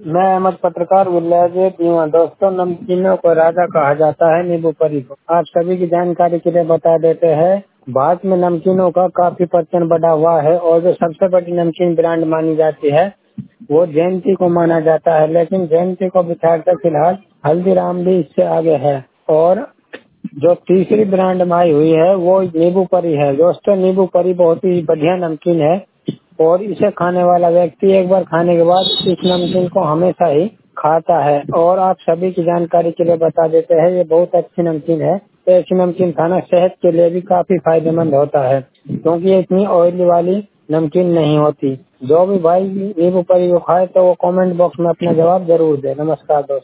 मैं अहमद पत्रकार विलायत दीवा। दोस्तों, नमकीनों को राजा कहा जाता है, नींबू परी को। आप सभी की जानकारी के लिए बता देते हैं। भारत में नमकीनों का काफी प्रचलन बढ़ा हुआ है और जो सबसे बड़ी नमकीन ब्रांड मानी जाती है वो जयंती को माना जाता है, लेकिन जयंती को बिछाकर फिलहाल हल्दीराम भी इससे आगे है। और जो तीसरी ब्रांड आई हुई है वो नींबू परी है। दोस्तों, नींबू परी बहुत ही बढ़िया नमकीन है और इसे खाने वाला व्यक्ति एक बार खाने के बाद इस नमकीन को हमेशा ही खाता है। और आप सभी की जानकारी के लिए बता देते हैं, ये बहुत अच्छी नमकीन है। ऐसी नमकीन खाना सेहत के लिए भी काफी फायदेमंद होता है, क्योंकि ये इतनी ऑयली वाली नमकीन नहीं होती। जो भी भाई नींबू परी को खाए तो वो कमेंट बॉक्स में अपना जवाब जरूर दे। नमस्कार दोस्तों।